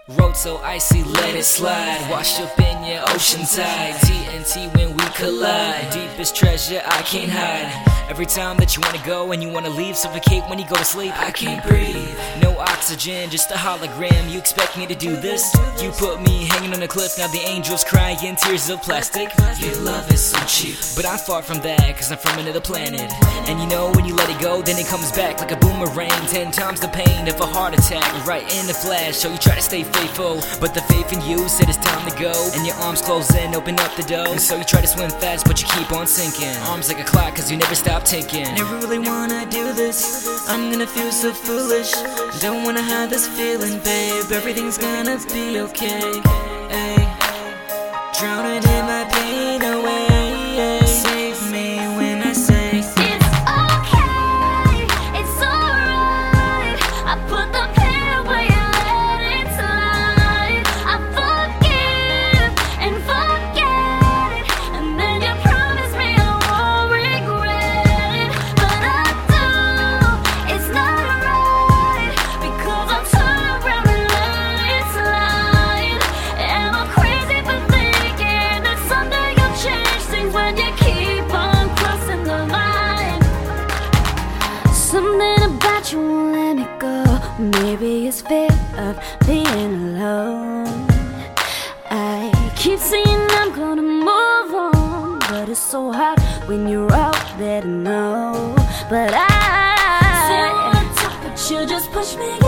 Road so icy, let it slide. Washed up in your ocean tide. TNT when we collide. Deepest treasure I can't hide. Every time that you wanna go and you wanna leave, suffocate when you go to sleep. I can't breathe, no oxygen, just a hologram. You expect me to do this? You put me hanging on a cliff, now the angels crying tears of plastic. Your love is so cheap, but I'm far from that, cause I'm from another planet. And you know when you let it go, then it comes back like a boomerang. 10 times the pain of a heart attack, right in the flash. So you try to stay faithful, but the faith in you said it's time to go. And your arms close in, open up the door. And so you try to swim fast, but you keep on sinking. Arms like a clock, cause you never stop ticking. Never really wanna do this, I'm gonna feel so foolish. Don't wanna have this feeling, babe. Everything's gonna be okay. Drowning in my pain away. Save me when I say it's okay, it's alright. I put the pain away and let it slide. I forgive and forget, and then you promise me I won't regret it. But I do, it's not right, because I'm turned around and let it slide. Am I crazy for thinking that someday you'll change things when you keep on crossing the line? Something about you won't let me go. Maybe it's fear of being alone. I keep saying I'm gonna move on, but it's so hard when you're out there to know. But I sit on top, but you just push me